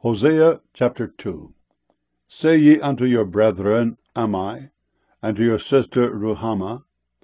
Hosea chapter 2. Say ye unto your brethren, Am I, and to your sister Ruhamah,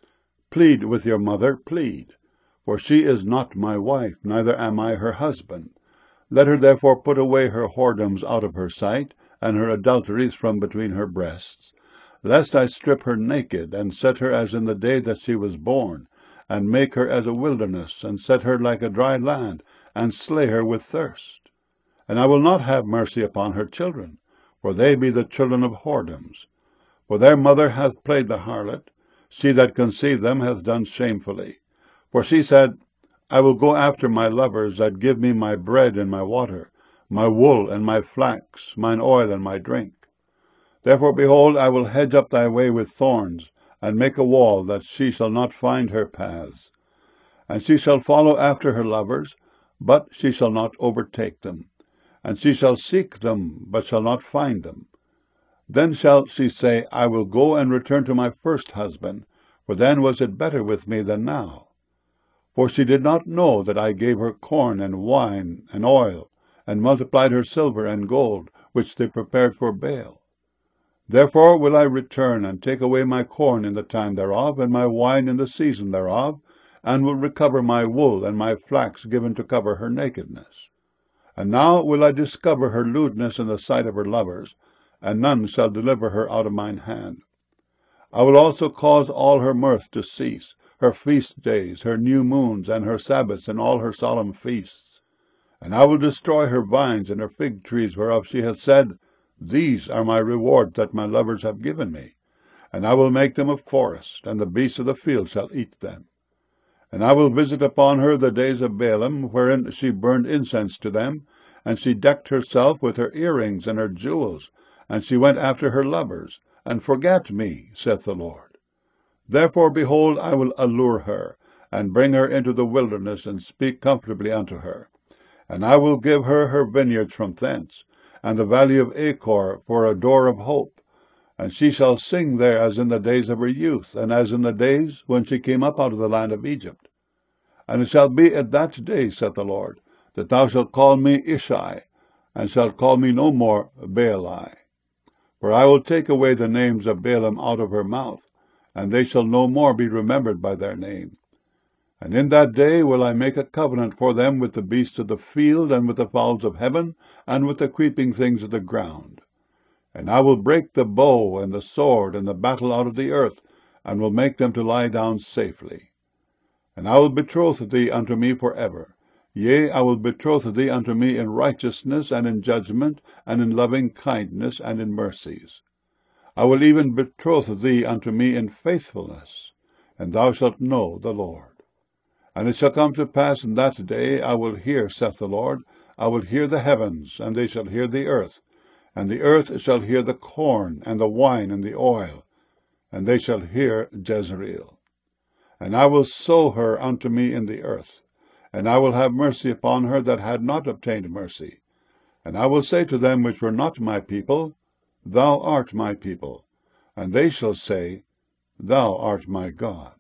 Plead with your mother, plead, for she is not my wife, neither am I her husband. Let her therefore put away her whoredoms out of her sight, and her adulteries from between her breasts, lest I strip her naked, and set her as in the day that she was born, and make her as a wilderness, and set her like a dry land, and slay her with thirst. And I will not have mercy upon her children, for they be the children of whoredoms. For their mother hath played the harlot, she that conceived them hath done shamefully. For she said, I will go after my lovers that give me my bread and my water, my wool and my flax, mine oil and my drink. Therefore, behold, I will hedge up thy way with thorns, and make a wall, that she shall not find her paths. And she shall follow after her lovers, but she shall not overtake them. And she shall seek them, but shall not find them. Then shall she say, I will go and return to my first husband, for then was it better with me than now. For she did not know that I gave her corn and wine and oil, and multiplied her silver and gold, which they prepared for Baal. Therefore will I return, and take away my corn in the time thereof, and my wine in the season thereof, and will recover my wool and my flax given to cover her nakedness. And now will I discover her lewdness in the sight of her lovers, and none shall deliver her out of mine hand. I will also cause all her mirth to cease, her feast days, her new moons, and her Sabbaths, and all her solemn feasts. And I will destroy her vines and her fig trees, whereof she hath said, These are my reward that my lovers have given me. And I will make them a forest, and the beasts of the field shall eat them. And I will visit upon her the days of Baalim, wherein she burned incense to them, and she decked herself with her earrings and her jewels, and she went after her lovers, and forgat me, saith the Lord. Therefore, behold, I will allure her, and bring her into the wilderness, and speak comfortably unto her. And I will give her her vineyards from thence, and the valley of Achor for a door of hope. And she shall sing there as in the days of her youth, and as in the days when she came up out of the land of Egypt. And it shall be at that day, saith the Lord, that thou shalt call me Ishai, and shalt call me no more Baali. For I will take away the names of Baalim out of her mouth, and they shall no more be remembered by their name. And in that day will I make a covenant for them with the beasts of the field, and with the fowls of heaven, and with the creeping things of the ground. And I will break the bow and the sword and the battle out of the earth, and will make them to lie down safely. And I will betroth thee unto me for ever. Yea, I will betroth thee unto me in righteousness, and in judgment, and in loving kindness, and in mercies. I will even betroth thee unto me in faithfulness, and thou shalt know the Lord. And it shall come to pass in that day, I will hear, saith the Lord, I will hear the heavens, and they shall hear the earth, and the earth shall hear the corn, and the wine, and the oil, and they shall hear Jezreel. And I will sow her unto me in the earth, and I will have mercy upon her that had not obtained mercy. And I will say to them which were not my people, Thou art my people. And they shall say, Thou art my God.